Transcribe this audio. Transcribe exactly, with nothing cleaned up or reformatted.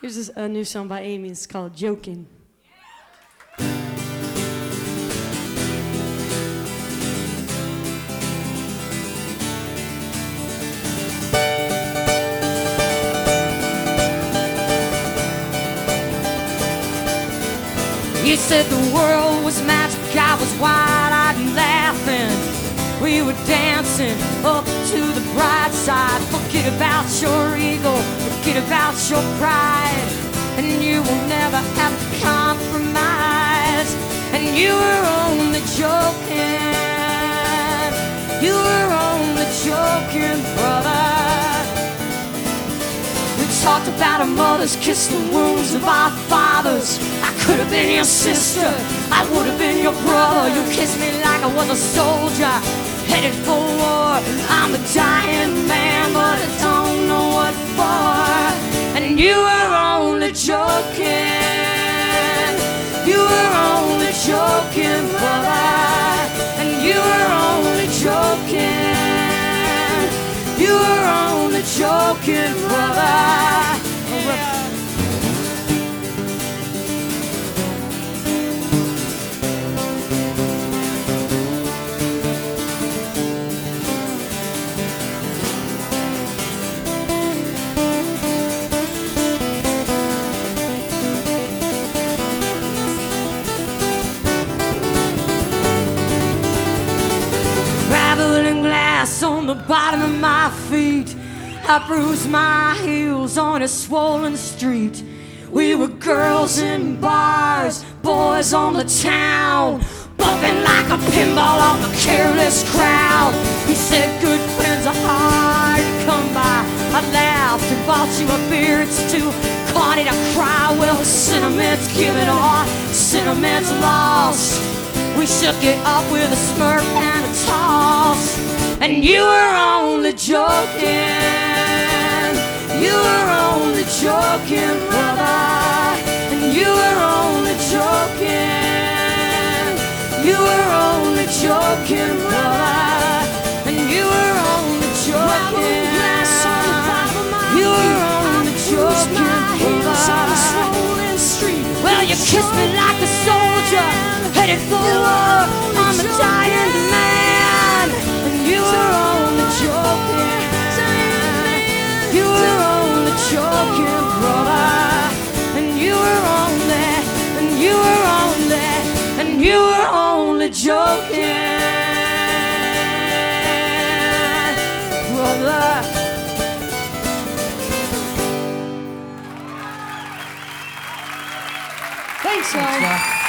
Here's this, a new song by Amy. It's called Joking. You said the world was magic, I was wide-eyed and laughing. We were dancing up to the bright side. Forget about your ego, forget about your pride, and you will never have to compromise. And you were only joking, you were only joking, brother. We talked about our mothers, kissed the wounds of our fathers. I could have been your sister, I would have been your brother. You kissed me like I was a soldier, headed for war. I'm a dying man, but I don't know what for. And you were only joking, you were only joking, brother. And you were only joking, you were only joking, brother. Yeah. On the bottom of my feet, I bruised my heels on a swollen street. We were girls in bars, boys on the town, bumping like a pinball off a careless crowd. He said good friends are hard to come by. I laughed and bought you a beer, it's too corny to cry. Well, sentiment's given or sentiment's lost. We shook it up with a smirk and a toss. And you were only joking, you were only joking, brother. And you were only joking, you were only joking, brother. And you were only joking, you were only joking, brother. Well, you kissed me like a soldier, headed for war. I'm a dying man. You were only joking, you were only joking, brother. And you were only, and you were only, and you were only joking, brother. Thanks, y'all.